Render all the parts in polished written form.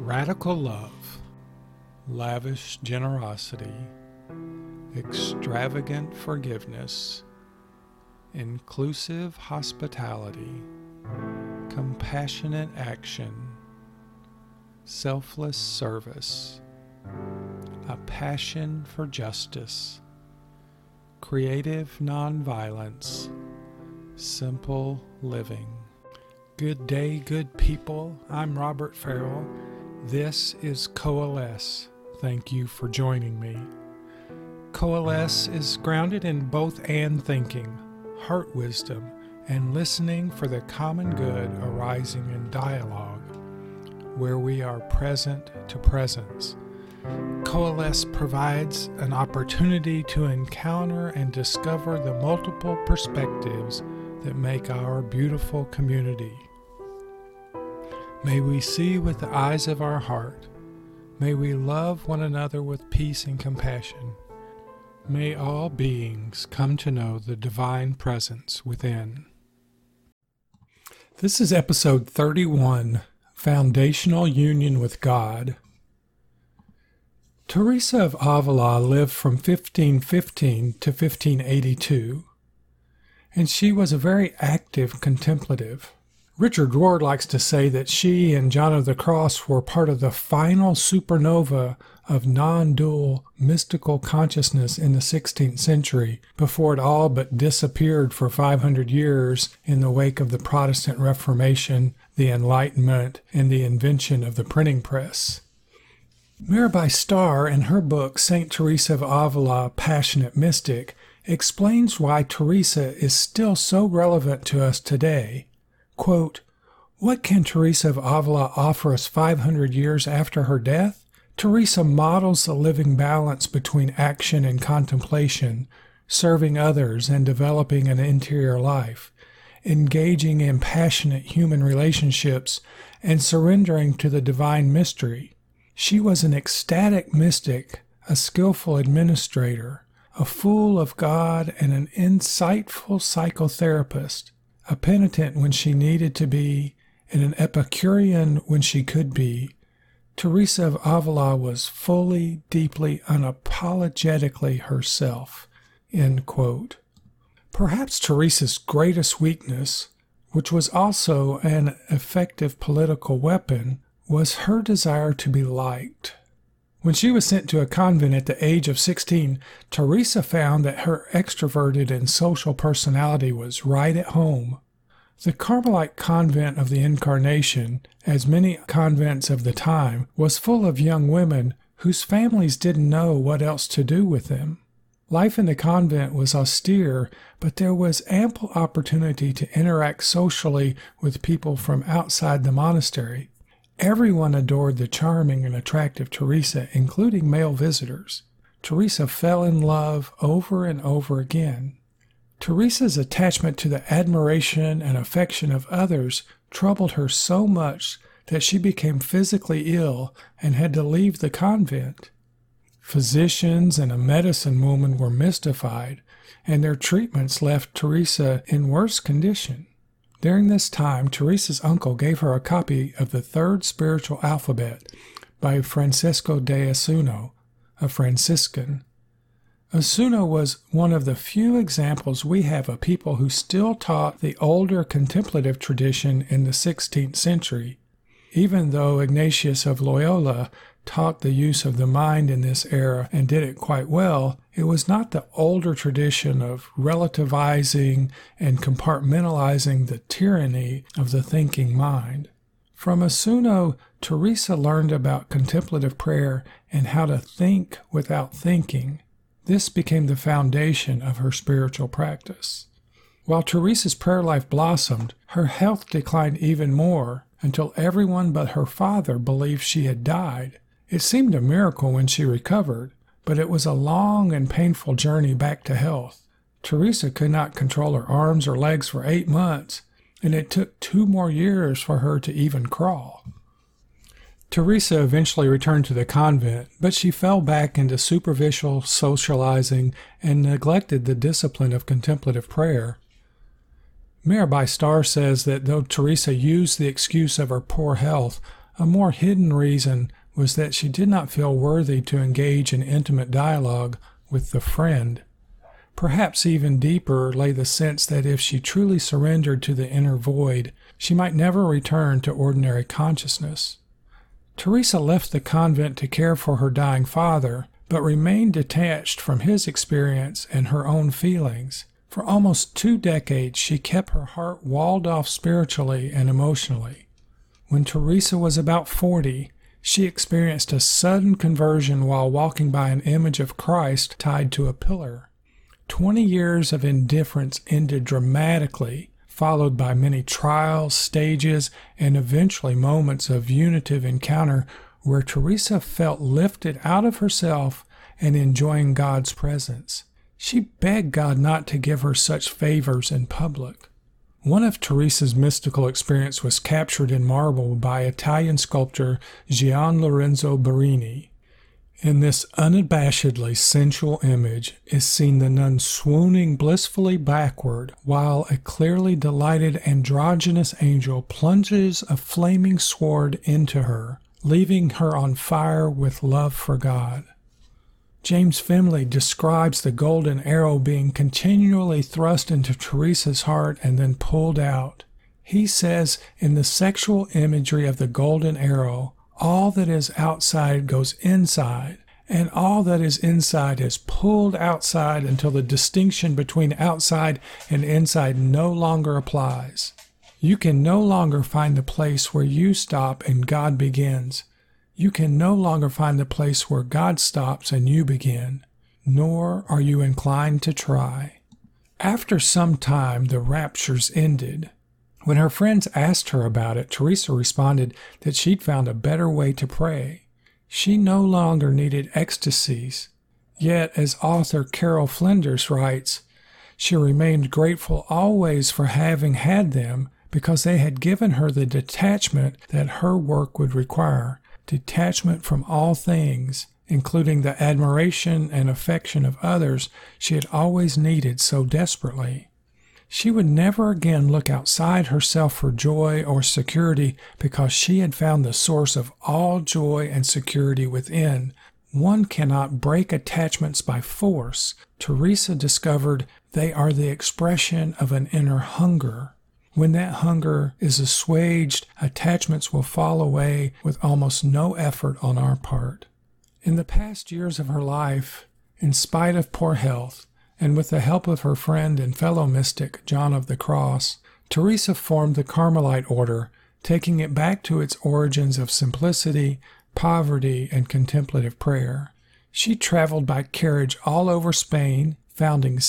Radical love, lavish generosity, extravagant forgiveness, inclusive hospitality, compassionate action, selfless service, a passion for justice, creative nonviolence, simple living. Good day, good people. I'm Robert Farrell. This is Coalesce. Thank you for joining me. Coalesce is grounded in both and thinking, heart wisdom, and listening for the common good arising in dialogue, where we are present to presence. Coalesce provides an opportunity to encounter and discover the multiple perspectives that make our beautiful community. May we see with the eyes of our heart. May we love one another with peace and compassion. May all beings come to know the divine presence within. This is episode 31, Foundational Union with God. Teresa of Avila lived from 1515 to 1582, and she was a very active contemplative. Richard Rohr likes to say that she and John of the Cross were part of the final supernova of non-dual mystical consciousness in the 16th century, before it all but disappeared for 500 years in the wake of the Protestant Reformation, the Enlightenment, and the invention of the printing press. Mirabai Starr, in her book St. Teresa of Avila, Passionate Mystic, explains why Teresa is still so relevant to us today. Quote, "What can Teresa of Avila offer us 500 years after her death? Teresa models the living balance between action and contemplation, serving others and developing an interior life, engaging in passionate human relationships, and surrendering to the divine mystery. She was an ecstatic mystic, a skillful administrator, a fool of God, and an insightful psychotherapist, a penitent when she needed to be, and an Epicurean when she could be. Teresa of Avila was fully, deeply, unapologetically herself." End quote. Perhaps Teresa's greatest weakness, which was also an effective political weapon, was her desire to be liked. When she was sent to a convent at the age of 16, Teresa found that her extroverted and social personality was right at home. The Carmelite convent of the Incarnation, as many convents of the time, was full of young women whose families didn't know what else to do with them. Life in the convent was austere, but there was ample opportunity to interact socially with people from outside the monastery. Everyone adored the charming and attractive Teresa, including male visitors. Teresa fell in love over and over again. Teresa's attachment to the admiration and affection of others troubled her so much that she became physically ill and had to leave the convent. Physicians and a medicine woman were mystified, and their treatments left Teresa in worse condition. During this time, Teresa's uncle gave her a copy of the Third Spiritual Alphabet by Francisco de Osuna, a Franciscan. Osuna was one of the few examples we have of people who still taught the older contemplative tradition in the 16th century. Even though Ignatius of Loyola taught the use of the mind in this era and did it quite well, it was not the older tradition of relativizing and compartmentalizing the tyranny of the thinking mind. From Osuna, Teresa learned about contemplative prayer and how to think without thinking. This became the foundation of her spiritual practice. While Teresa's prayer life blossomed, her health declined even more until everyone but her father believed she had died. It seemed a miracle when she recovered, but it was a long and painful journey back to health. Teresa could not control her arms or legs for 8 months, and it took 2 more years for her to even crawl. Teresa eventually returned to the convent, but she fell back into superficial socializing and neglected the discipline of contemplative prayer. Mirabai Starr says that though Teresa used the excuse of her poor health, A more hidden reason was that she did not feel worthy to engage in intimate dialogue with the friend. Perhaps even deeper lay the sense that if she truly surrendered to the inner void, she might never return to ordinary consciousness. Teresa left the convent to care for her dying father, but remained detached from his experience and her own feelings. For almost 2 decades, she kept her heart walled off spiritually and emotionally. When Teresa was about 40, she experienced a sudden conversion while walking by an image of Christ tied to a pillar. 20 years of indifference ended dramatically, followed by many trials, stages, and eventually moments of unitive encounter where Teresa felt lifted out of herself and enjoying God's presence. She begged God not to give her such favors in public. One of Teresa's mystical experiences was captured in marble by Italian sculptor Gian Lorenzo Barini. In this unabashedly sensual image is seen the nun swooning blissfully backward while a clearly delighted androgynous angel plunges a flaming sword into her, leaving her on fire with love for God. James Finley describes the golden arrow being continually thrust into Teresa's heart and then pulled out. He says, in the sexual imagery of the golden arrow, all that is outside goes inside, and all that is inside is pulled outside until the distinction between outside and inside no longer applies. You can no longer find the place where you stop and God begins. You can no longer find the place where God stops and you begin, nor are you inclined to try. After some time, the raptures ended. When her friends asked her about it, Teresa responded that she'd found a better way to pray. She no longer needed ecstasies. Yet, as author Carol Flinders writes, she remained grateful always for having had them because they had given her the detachment that her work would require, detachment from all things, including the admiration and affection of others she had always needed so desperately. She would never again look outside herself for joy or security because she had found the source of all joy and security within. One cannot break attachments by force. Teresa discovered they are the expression of an inner hunger. When that hunger is assuaged, attachments will fall away with almost no effort on our part. In the past years of her life, in spite of poor health, and with the help of her friend and fellow mystic, John of the Cross, Teresa formed the Carmelite order, taking it back to its origins of simplicity, poverty, and contemplative prayer. She traveled by carriage all over Spain, founding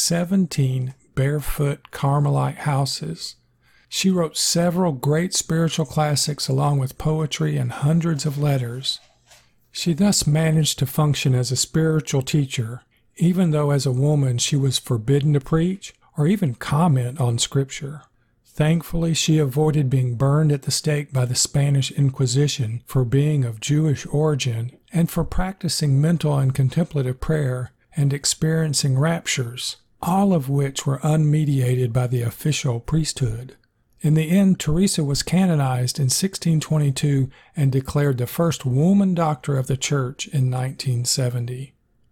17 barefoot Carmelite houses. She wrote several great spiritual classics along with poetry and hundreds of letters. She thus managed to function as a spiritual teacher, even though as a woman she was forbidden to preach or even comment on Scripture. Thankfully, she avoided being burned at the stake by the Spanish Inquisition for being of Jewish origin and for practicing mental and contemplative prayer and experiencing raptures, all of which were unmediated by the official priesthood. In the end, Teresa was canonized in 1622 and declared the first woman doctor of the Church in 1970.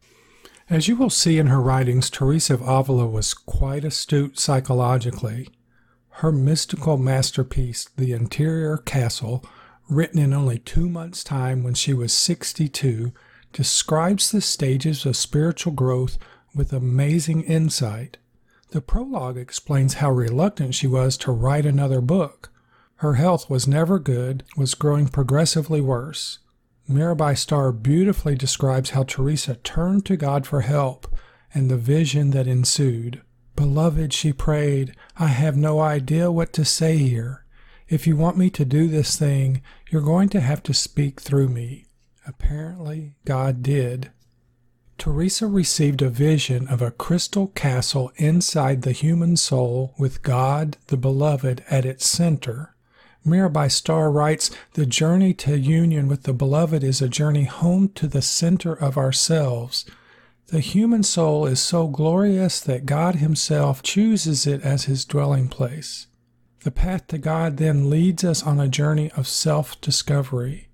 As you will see in her writings, Teresa of Avila was quite astute psychologically. Her mystical masterpiece, The Interior Castle, written in only 2 months' time when she was 62, describes the stages of spiritual growth with amazing insight. The prologue explains how reluctant she was to write another book. Her health was never good, was growing progressively worse. Mirabai Starr beautifully describes how Teresa turned to God for help and the vision that ensued. "Beloved," she prayed, "I have no idea what to say here. If you want me to do this thing, you're going to have to speak through me." Apparently, God did. Teresa received a vision of a crystal castle inside the human soul with God, the Beloved, at its center. Mirabai Starr writes, "The journey to union with the Beloved is a journey home to the center of ourselves. The human soul is so glorious that God Himself chooses it as His dwelling place. The path to God then leads us on a journey of self-discovery.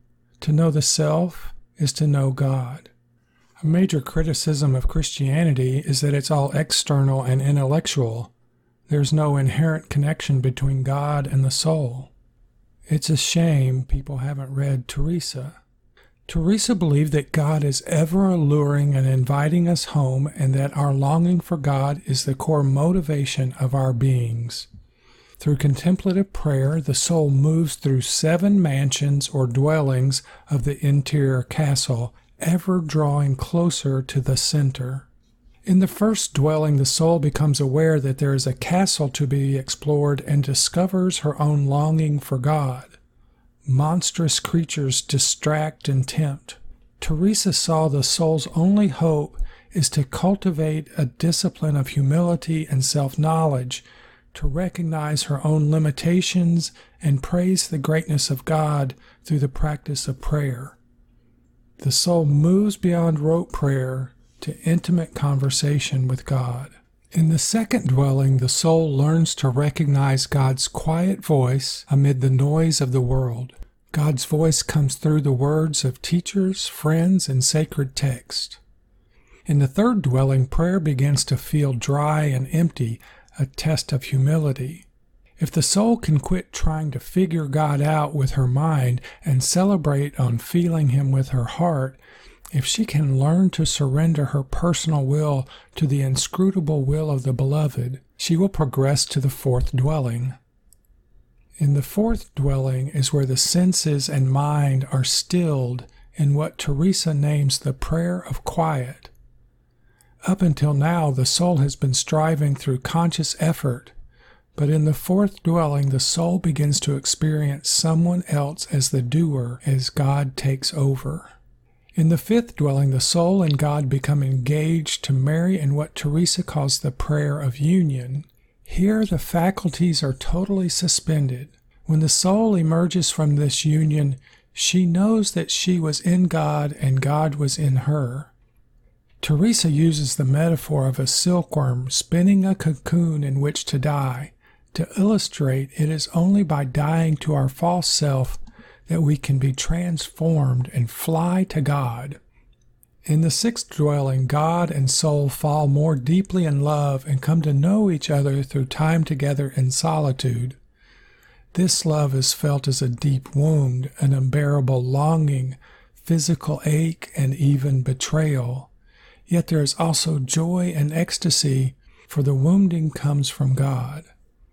To know the self is to know God. A major criticism of Christianity is that it's all external and intellectual. There's no inherent connection between God and the soul. It's a shame people haven't read Teresa. Teresa believed that God is ever alluring and inviting us home, and that our longing for God is the core motivation of our beings. Through contemplative prayer, the soul moves through 7 mansions or dwellings of the interior castle, ever drawing closer to the center. In the first dwelling, the soul becomes aware that there is a castle to be explored and discovers her own longing for God. Monstrous creatures distract and tempt. Teresa saw the soul's only hope is to cultivate a discipline of humility and self-knowledge, to recognize her own limitations and praise the greatness of God through the practice of prayer. The soul moves beyond rote prayer to intimate conversation with God. In the second dwelling, the soul learns to recognize God's quiet voice amid the noise of the world. God's voice comes through the words of teachers, friends, and sacred text. In the third dwelling, prayer begins to feel dry and empty, a test of humility. If the soul can quit trying to figure God out with her mind and celebrate on feeling Him with her heart, if she can learn to surrender her personal will to the inscrutable will of the Beloved, she will progress to the fourth dwelling. In the fourth dwelling is where the senses and mind are stilled in what Teresa names the prayer of quiet. Up until now, the soul has been striving through conscious effort, but in the fourth dwelling, the soul begins to experience someone else as the doer as God takes over. In the fifth dwelling, the soul and God become engaged to marry in what Teresa calls the prayer of union. Here, the faculties are totally suspended. When the soul emerges from this union, she knows that she was in God and God was in her. Teresa uses the metaphor of a silkworm spinning a cocoon in which to die, to illustrate it is only by dying to our false self that we can be transformed and fly to God. In the sixth dwelling, God and soul fall more deeply in love and come to know each other through time together in solitude. This love is felt as a deep wound, an unbearable longing, physical ache, and even betrayal. Yet there is also joy and ecstasy, for the wounding comes from God.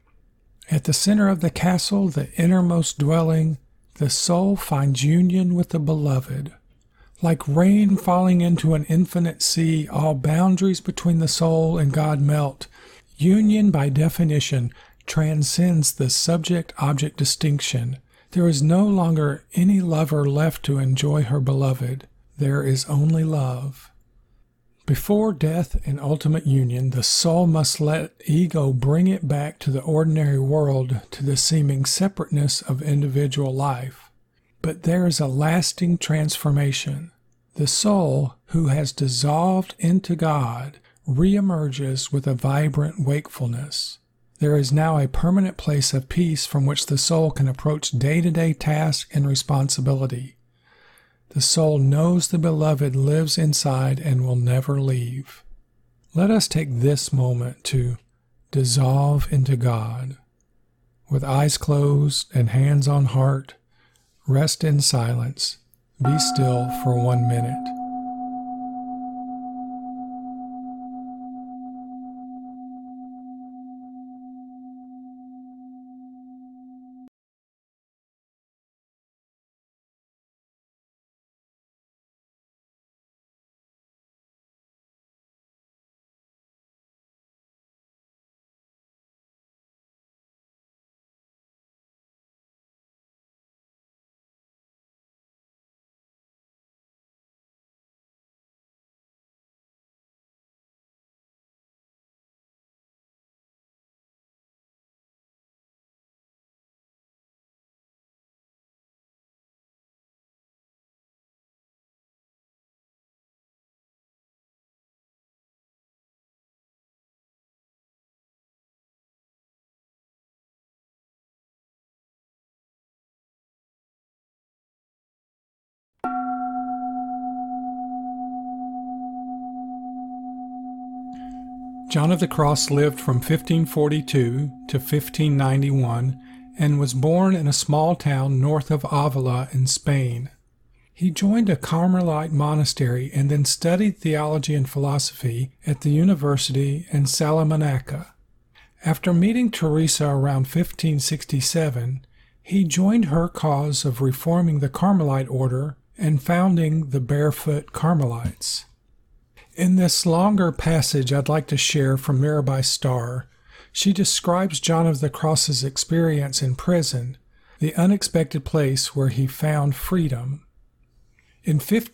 At the center of the castle, the innermost dwelling, the soul finds union with the Beloved. Like rain falling into an infinite sea, all boundaries between the soul and God melt. Union, by definition, transcends the subject-object distinction. There is no longer any lover left to enjoy her Beloved. There is only love. Before death and ultimate union, the soul must let ego bring it back to the ordinary world, to the seeming separateness of individual life. But there is a lasting transformation. The soul, who has dissolved into God, reemerges with a vibrant wakefulness. There is now a permanent place of peace from which the soul can approach day-to-day tasks and responsibility. The soul knows the Beloved lives inside and will never leave. Let us take this moment to dissolve into God. With eyes closed and hands on heart, rest in silence. Be still for 1 minute. John of the Cross lived from 1542 to 1591 and was born in a small town north of Avila in Spain. He joined a Carmelite monastery and then studied theology and philosophy at the university in Salamanca. After meeting Teresa around 1567, he joined her cause of reforming the Carmelite order and founding the Barefoot Carmelites. In this longer passage I'd like to share from Mirabai Starr, she describes John of the Cross's experience in prison, the unexpected place where he found freedom. In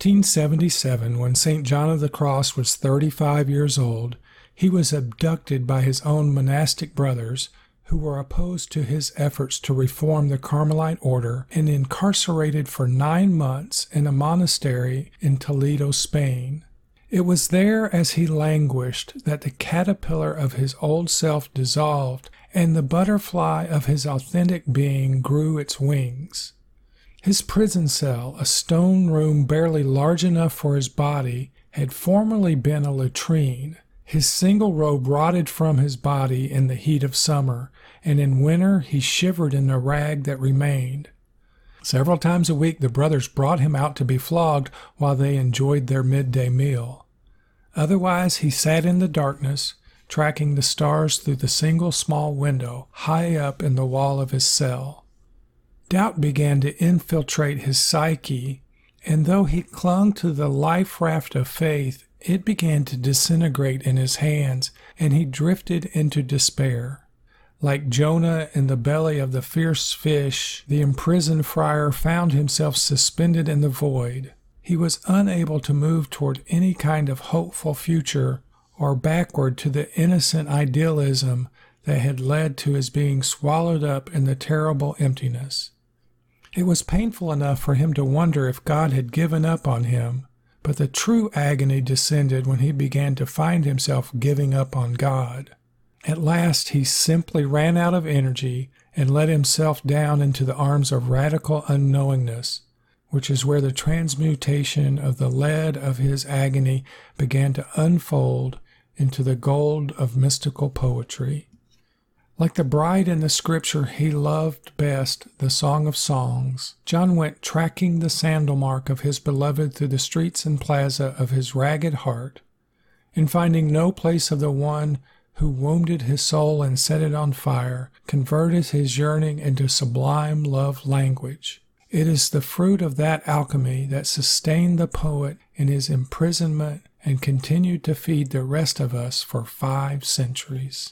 1577, when St. John of the Cross was 35 years old, he was abducted by his own monastic brothers who were opposed to his efforts to reform the Carmelite order and incarcerated for 9 months in a monastery in Toledo, Spain. It was there as he languished that the caterpillar of his old self dissolved and the butterfly of his authentic being grew its wings. His prison cell, a stone room barely large enough for his body, had formerly been a latrine. His single robe rotted from his body in the heat of summer, and in winter he shivered in the rag that remained. Several times a week the brothers brought him out to be flogged while they enjoyed their midday meal. Otherwise he sat in the darkness, tracking the stars through the single small window high up in the wall of his cell. Doubt began to infiltrate his psyche, and though he clung to the life raft of faith, it began to disintegrate in his hands, and he drifted into despair. Like Jonah in the belly of the fierce fish, the imprisoned friar found himself suspended in the void. He was unable to move toward any kind of hopeful future or backward to the innocent idealism that had led to his being swallowed up in the terrible emptiness. It was painful enough for him to wonder if God had given up on him, but the true agony descended when he began to find himself giving up on God. At last he simply ran out of energy and let himself down into the arms of radical unknowingness, which is where the transmutation of the lead of his agony began to unfold into the gold of mystical poetry. Like the bride in the scripture he loved best, the Song of Songs, John went tracking the sandal mark of his beloved through the streets and plaza of his ragged heart, and finding no place of the one who wounded his soul and set it on fire, converted his yearning into sublime love language. It is the fruit of that alchemy that sustained the poet in his imprisonment and continued to feed the rest of us for 5 centuries.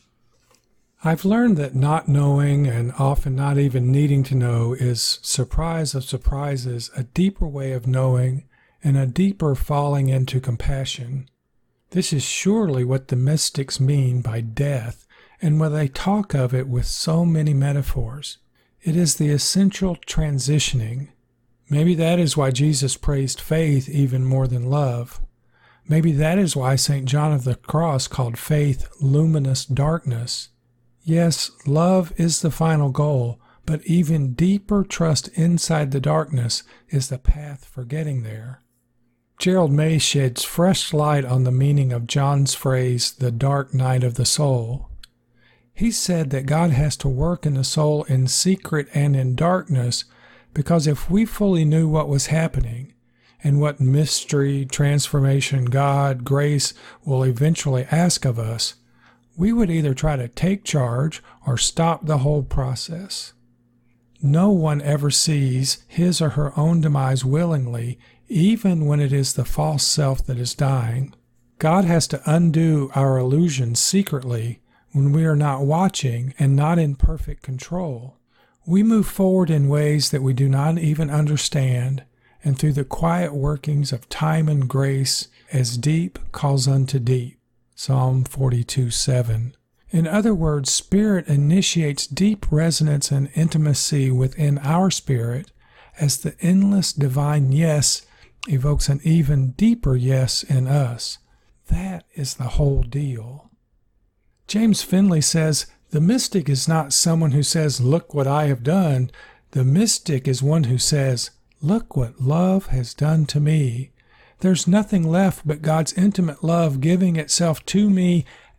I've learned that not knowing and often not even needing to know is, surprise of surprises, a deeper way of knowing and a deeper falling into compassion. This is surely what the mystics mean by death, and when they talk of it with so many metaphors. It is the essential transitioning. Maybe that is why Jesus praised faith even more than love. Maybe that is why St. John of the Cross called faith luminous darkness. Yes, love is the final goal, but even deeper trust inside the darkness is the path for getting there. Gerald May sheds fresh light on the meaning of John's phrase, the dark night of the soul. He said that God has to work in the soul in secret and in darkness, because if we fully knew what was happening and what mystery, transformation, God, grace will eventually ask of us, we would either try to take charge or stop the whole process. No one ever sees his or her own demise willingly, even when it is the false self that is dying. God has to undo our illusions secretly when we are not watching and not in perfect control. We move forward in ways that we do not even understand, and through the quiet workings of time and grace, as deep calls unto deep. Psalm 42:7. In other words, Spirit initiates deep resonance and intimacy within our spirit, as the endless divine yes evokes an even deeper yes in us. That is the whole deal. James Finley says, the mystic is not someone who says, look what I have done. The mystic is one who says, look what love has done to me. There's nothing left but God's intimate love giving itself to me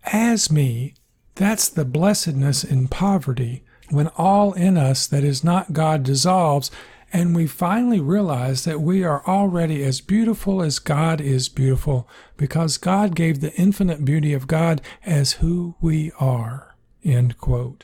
as me. That's the blessedness in poverty, when all in us that is not God dissolves, and we finally realize that we are already as beautiful as God is beautiful, because God gave the infinite beauty of God as who we are." End quote.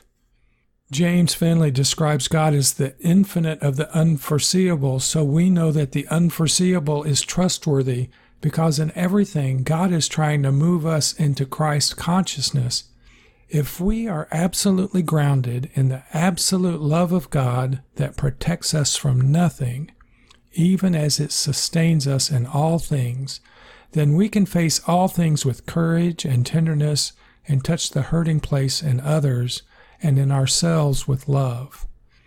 James Finley describes God as the infinite of the unforeseeable, so we know that the unforeseeable is trustworthy, because in everything God is trying to move us into Christ consciousness. If we are absolutely grounded in the absolute love of God that protects us from nothing, even as it sustains us in all things, then we can face all things with courage and tenderness and touch the hurting place in others and in ourselves with love.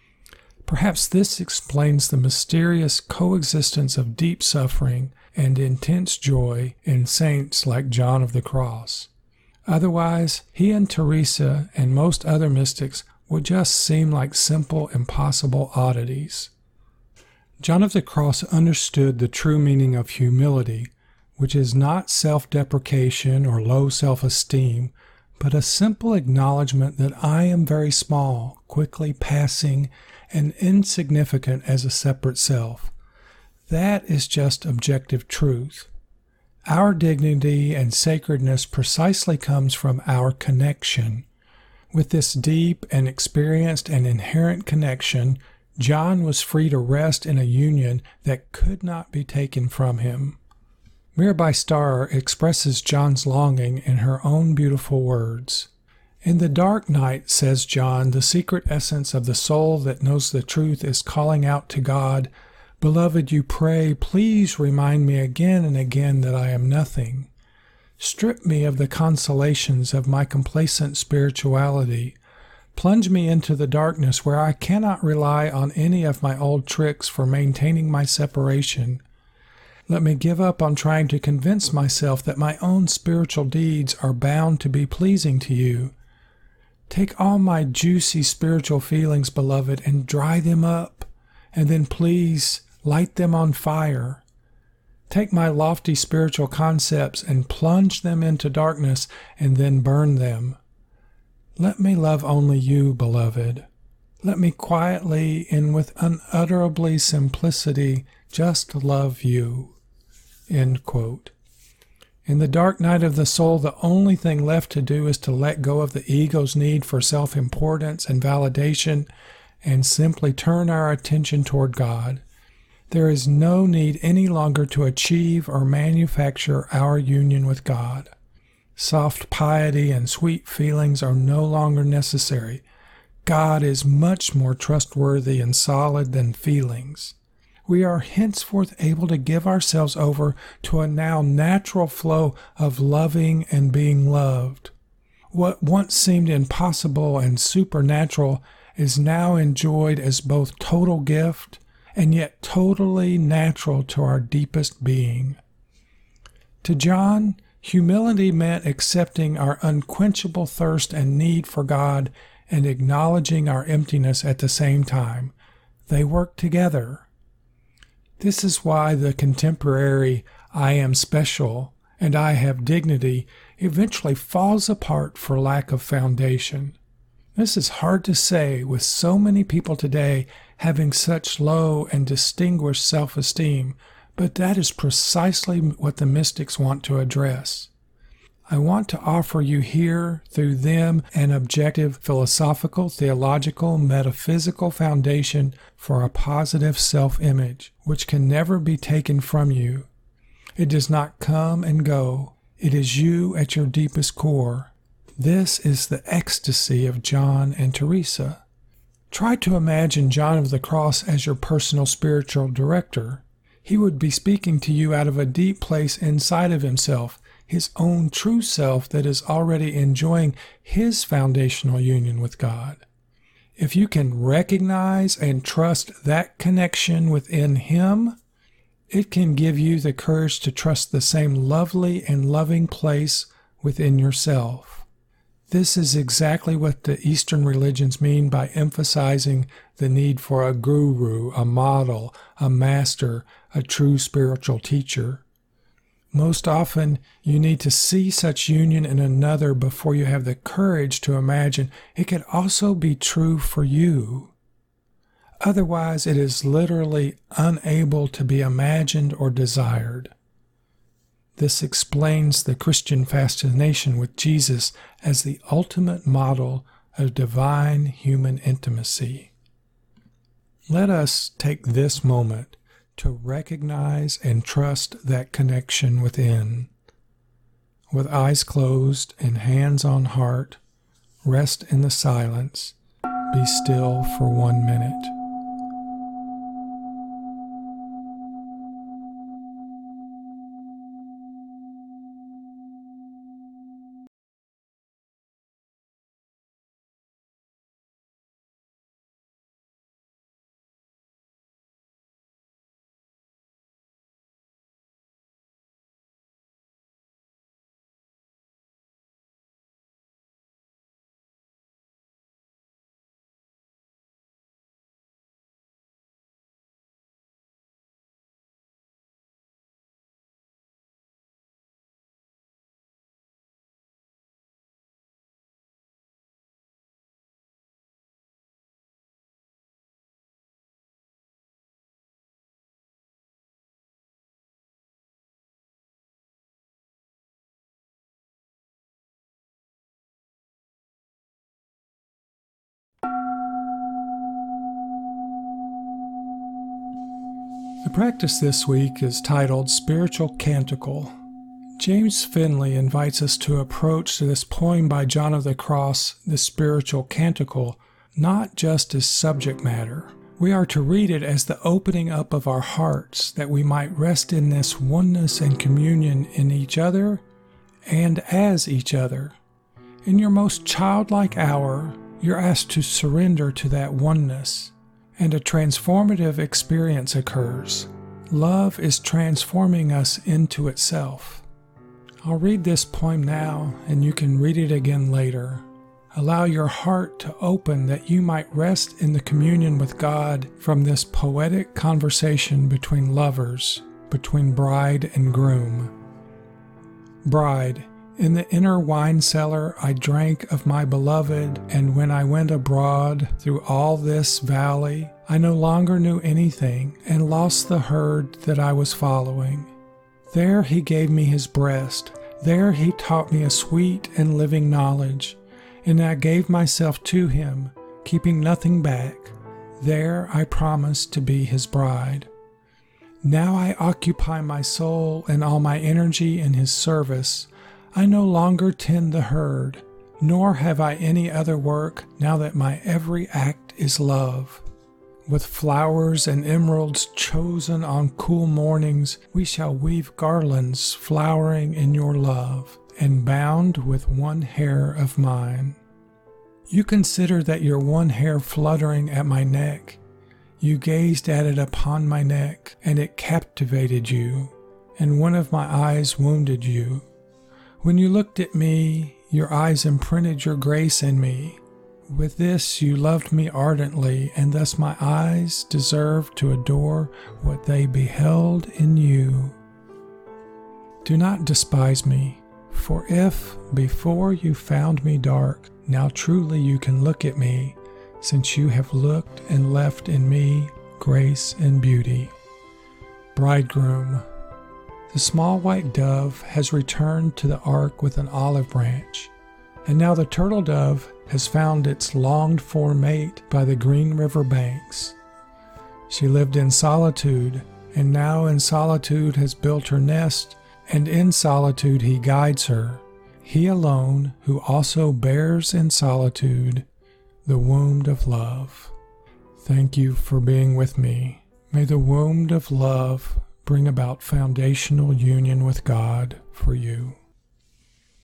Perhaps this explains the mysterious coexistence of deep suffering and intense joy in saints like John of the Cross. Otherwise, he and Teresa and most other mystics would just seem like simple, impossible oddities. John of the Cross understood the true meaning of humility, which is not self-deprecation or low self-esteem, but a simple acknowledgement that I am very small, quickly passing, and insignificant as a separate self. That is just objective truth. Our dignity and sacredness precisely comes from our connection. With this deep and experienced and inherent connection, John was free to rest in a union that could not be taken from him. Mirabai Starr expresses John's longing in her own beautiful words. "In the dark night," says John, "the secret essence of the soul that knows the truth is calling out to God, 'Beloved, you pray, please remind me again and again that I am nothing. Strip me of the consolations of my complacent spirituality. Plunge me into the darkness where I cannot rely on any of my old tricks for maintaining my separation. Let me give up on trying to convince myself that my own spiritual deeds are bound to be pleasing to you. Take all my juicy spiritual feelings, beloved, and dry them up, and then please light them on fire. Take my lofty spiritual concepts and plunge them into darkness, and then burn them. Let me love only you, beloved. Let me quietly and with unutterably simplicity just love you." End quote. In the dark night of the soul, the only thing left to do is to let go of the ego's need for self-importance and validation and simply turn our attention toward God. There is no need any longer to achieve or manufacture our union with God. Soft piety and sweet feelings are no longer necessary. God is much more trustworthy and solid than feelings. We are henceforth able to give ourselves over to a now natural flow of loving and being loved. What once seemed impossible and supernatural is now enjoyed as both total gift and yet totally natural to our deepest being. To John, humility meant accepting our unquenchable thirst and need for God and acknowledging our emptiness at the same time. They work together. This is why the contemporary "I am special" and "I have dignity" eventually falls apart for lack of foundation. This is hard to say with so many people today having such low and distinguished self-esteem, but that is precisely what the mystics want to address. I want to offer you here, through them, an objective philosophical, theological, metaphysical foundation for a positive self-image, which can never be taken from you. It does not come and go. It is you at your deepest core. This is the ecstasy of John and Teresa. Try to imagine John of the Cross as your personal spiritual director. He would be speaking to you out of a deep place inside of himself, his own true self that is already enjoying his foundational union with God. If you can recognize and trust that connection within him, it can give you the courage to trust the same lovely and loving place within yourself. This is exactly what the Eastern religions mean by emphasizing the need for a guru, a model, a master, a true spiritual teacher. Most often, you need to see such union in another before you have the courage to imagine it could also be true for you. Otherwise, it is literally unable to be imagined or desired. This explains the Christian fascination with Jesus as the ultimate model of divine human intimacy. Let us take this moment to recognize and trust that connection within. With eyes closed and hands on heart, rest in the silence. Be still for 1 minute. The practice this week is titled Spiritual Canticle. James Finley invites us to approach this poem by John of the Cross, the Spiritual Canticle, not just as subject matter. We are to read it as the opening up of our hearts, that we might rest in this oneness and communion in each other and as each other. In your most childlike hour, you're asked to surrender to that oneness, and a transformative experience occurs. Love is transforming us into itself. I'll read this poem now, and you can read it again later. Allow your heart to open that you might rest in the communion with God from this poetic conversation between lovers, between bride and groom. Bride, in the inner wine cellar I drank of my beloved, and when I went abroad through all this valley, I no longer knew anything, and lost the herd that I was following. There he gave me his breast, there he taught me a sweet and living knowledge, and I gave myself to him, keeping nothing back. There I promised to be his bride. Now I occupy my soul and all my energy in his service. I no longer tend the herd, nor have I any other work now that my every act is love. With flowers and emeralds chosen on cool mornings, we shall weave garlands flowering in your love, and bound with one hair of mine. You consider that your one hair fluttering at my neck. You gazed at it upon my neck, and it captivated you, and one of my eyes wounded you. When you looked at me, your eyes imprinted your grace in me. With this you loved me ardently, and thus my eyes deserved to adore what they beheld in you. Do not despise me, for if before you found me dark, now truly you can look at me, since you have looked and left in me grace and beauty. Bridegroom, the small white dove has returned to the ark with an olive branch, and now the turtle dove has found its longed-for mate by the green river banks. She lived in solitude, and now in solitude has built her nest, and in solitude he guides her, he alone who also bears in solitude the womb of love. Thank you for being with me. May the womb of love bring about foundational union with God for you.